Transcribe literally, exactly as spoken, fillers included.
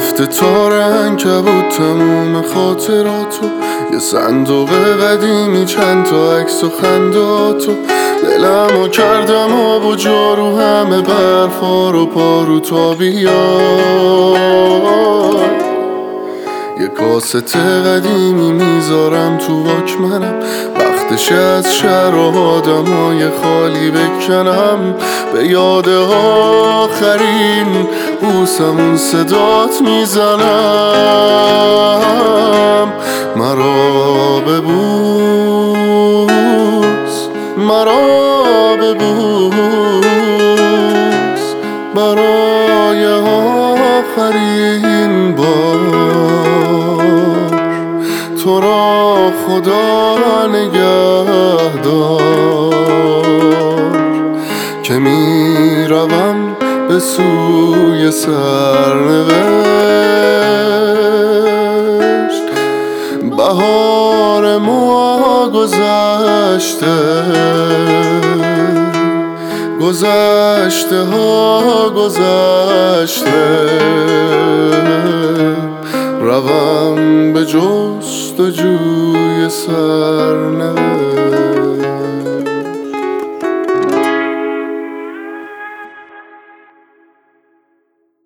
رفته تا رنگ کبود تموم خاطراتو، یه صندوق قدیمی چند تا عکس و خنداتو. دلمو کردم آب و جارو همه برفا رو پارو تا بیاد. یه کاست قدیمی میذارم تو واکمنم، وقتش از شهر و آدمای خالی بکنم. به یاد آخرین بوسمون صدات میزنم. مرا ببوس، مرا ببوس، برای آخرین بار. تو را خدا نگهدار که می روم به سوی سرنوشت. بهار ما گذشته، گذشته ها گذشته. روم به جستجوی سرنوشت.